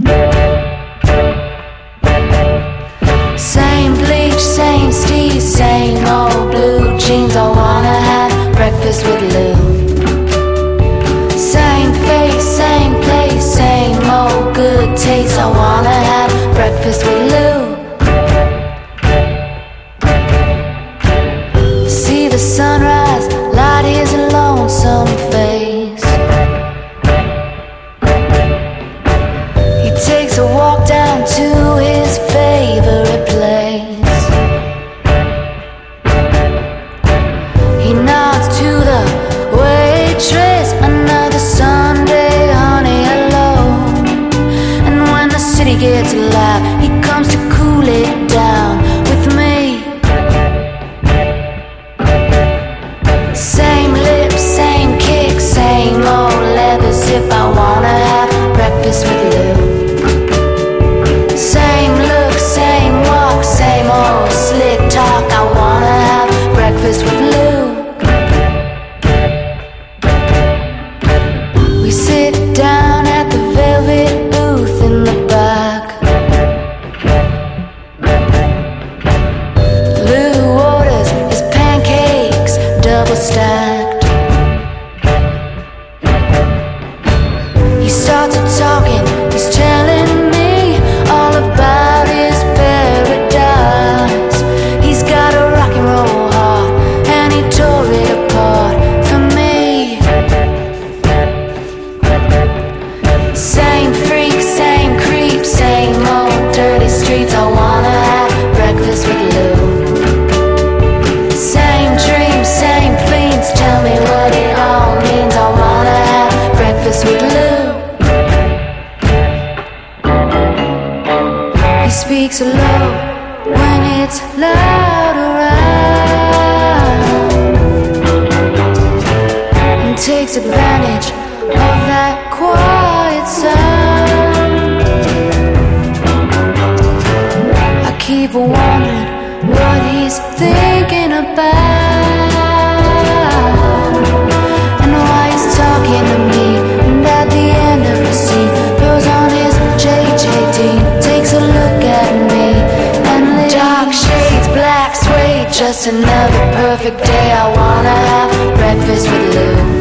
Same bleach, same steez, same old blue jeans. I wanna have breakfast with Lou. Same face, same place, same old good taste. I wanna have breakfast with Lou. See the sunrise, light his lonesome face. He takes a walk down to his favorite place. He nods to the waitress. Another Sunday, honey, hello. And when the city gets loud, he comes to cool it down with me. Same lips, same kick, same old leather zip. I wanna have breakfast with Lou. Same look, same walk, same old slick talk. I wanna have breakfast with Lou. We sit down at the velvet booth in the back. Lou orders his pancakes double stacked. He starts talking, he's telling me all about his paradise. He's got a rock and roll heart, and he tore it apart for me. Same freak, same creep, same old dirty streets. I wanna have breakfast with Lou. Same dreams, same fiends, tell me what it all means. I wanna have breakfast with Lou. He speaks low when it's loud around, and takes advantage of that quiet sound. I keep wondering what he's thinking about, and why he's talking to me. And at the end of the scene, throws on his JJD, takes a look at me, and dark shades, black suede. Just another perfect day. I wanna have breakfast with Lou.